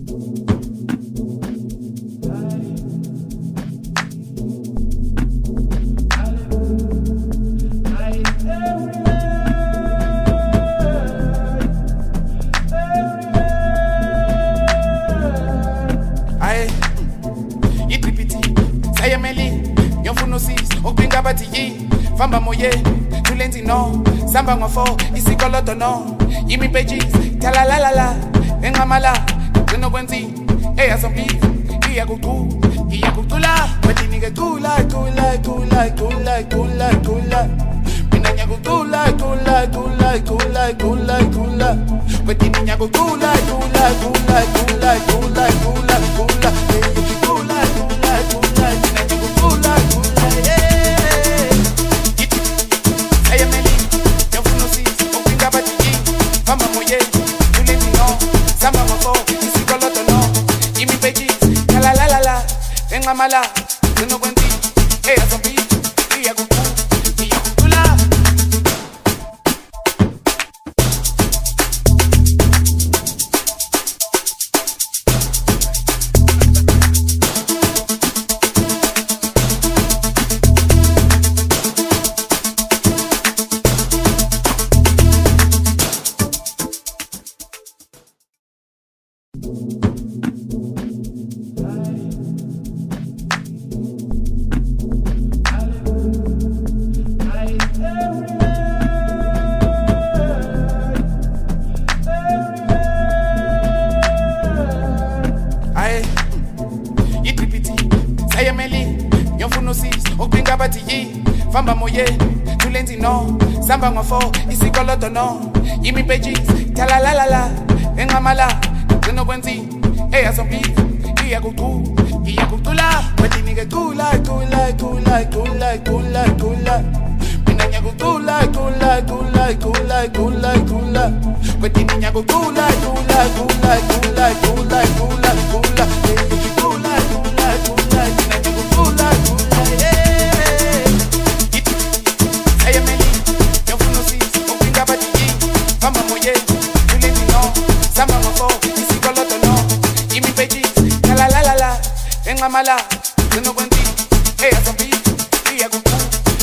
Famba moye, tulenzi no, samba ngofo, isikoloto no, yimi pages, tala la la la, engamala, teno kwenzi, eya zombi, iya kutula, batini kula, minanya kutula, batini nya kutula, mala, yo no cuenti, ella zombie, ella kutula. Famba moye, tulenzi no, samba ngofo, isikoloto no, yimi pages, tala la la la, engamala, teno kwenzi, eya zombi, iya kutula, batini kula, minanya kutula, batini nya kutula, engamala, teno kwenzi, eya zombi, iya kutula.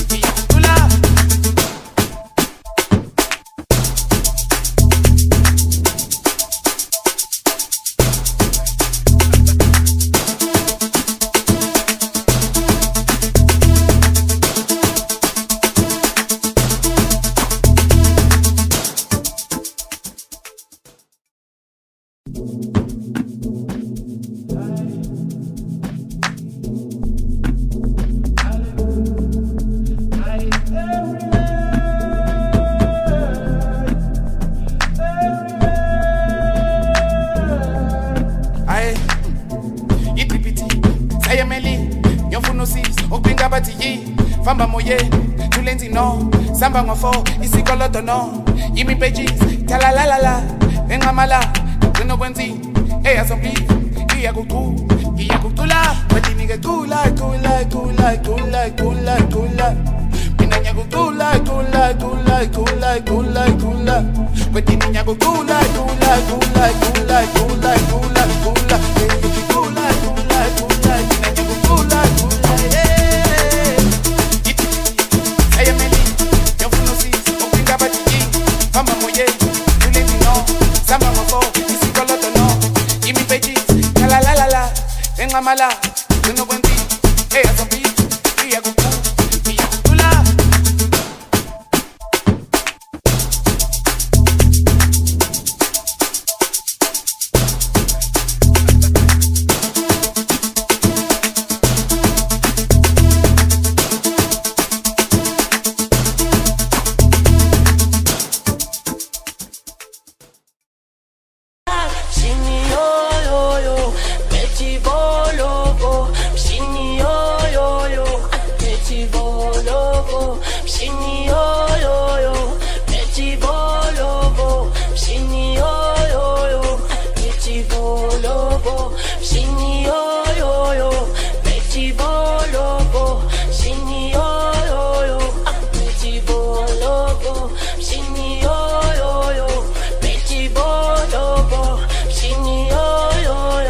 Famba moye, tulenzi no, samba ngofo, isikoloto no, yimi pages, tala la la la, engamala, teno kwenzi, eya zombi, iya kutula, batini kula, minanya kutula, batini nya kutula, engamala, teno kwenzi, eya zombi, iya kutula. Yo,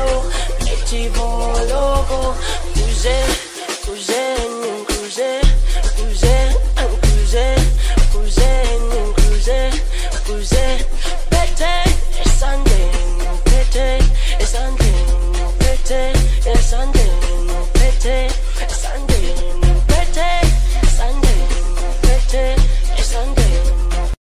Sunday,